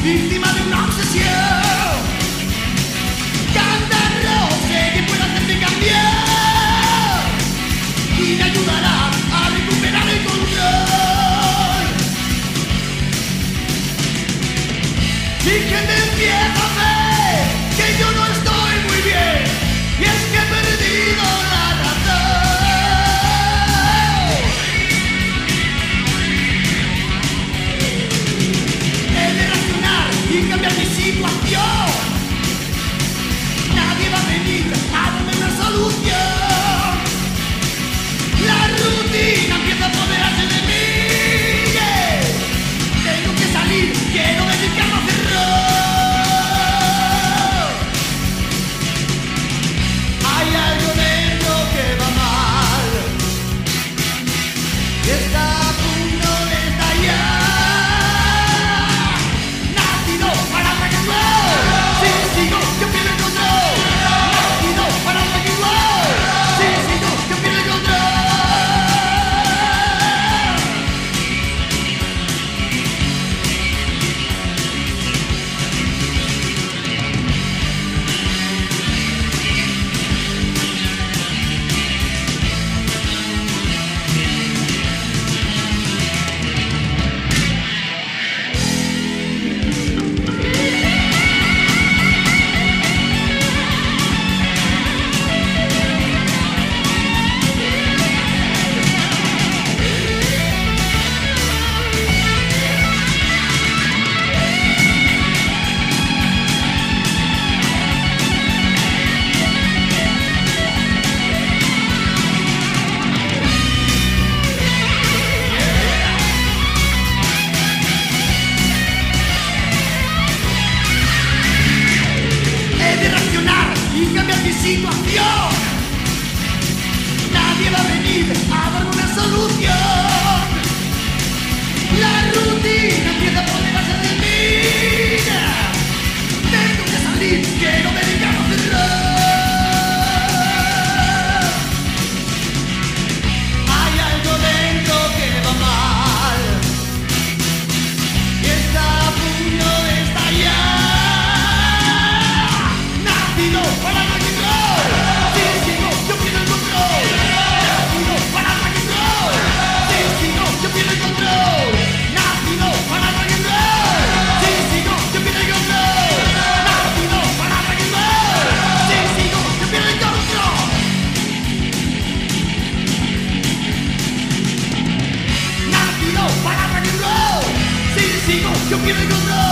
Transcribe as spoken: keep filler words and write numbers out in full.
víctima de una obsesión. Cántalo, sé que puede hacerte cambiar y me ayudará a recuperar el control. Y que te empieza a ver que yo no estoy muy bien, y es que he perdido la razón. He de razonar y cambiar mi situación. Nadie va a venir a darme una solución. La rutina empieza a apoderarse de mí. Tengo que salir, quiero dedicarme a hacer rock. Hay algo dentro que va mal y está a punto de estallar. Nacido para rock and roll, si sigo yo pierdo el control. Nacido para rock and roll, si sigo yo pierdo el control. He de reaccionar y cambiar mi situación. Nadie va a venir a darme una solución. La rutina empieza a apoderarse de mí. Tengo que salir, quiero dedicarme a hacer rock. Hay algo dentro que va mal y está a punto de estallar. Nacido para rock and roll, si sigo yo pierdo el control. Nacido para rock and roll, si sigo yo pierdo el control. Nacido para rock and roll, si sigo yo pierdo el control. Nacido para rock and roll, si sigo yo pierdo el control. Nacido para rock and roll, si sigo yo pierdo el control.